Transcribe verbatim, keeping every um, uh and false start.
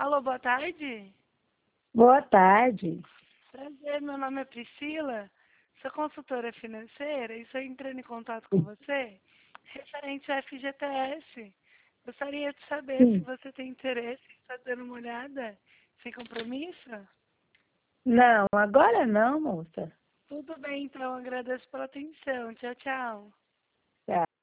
Alô, boa tarde. Boa tarde. Prazer, meu nome é Priscila, sou consultora financeira e estou entrando em contato com você referente à F G T S. Gostaria de saber se Sim. você tem interesse em estar dando uma olhada, sem compromisso? Não, agora não, moça. Tudo bem, então, agradeço pela atenção. Tchau, tchau. Tá.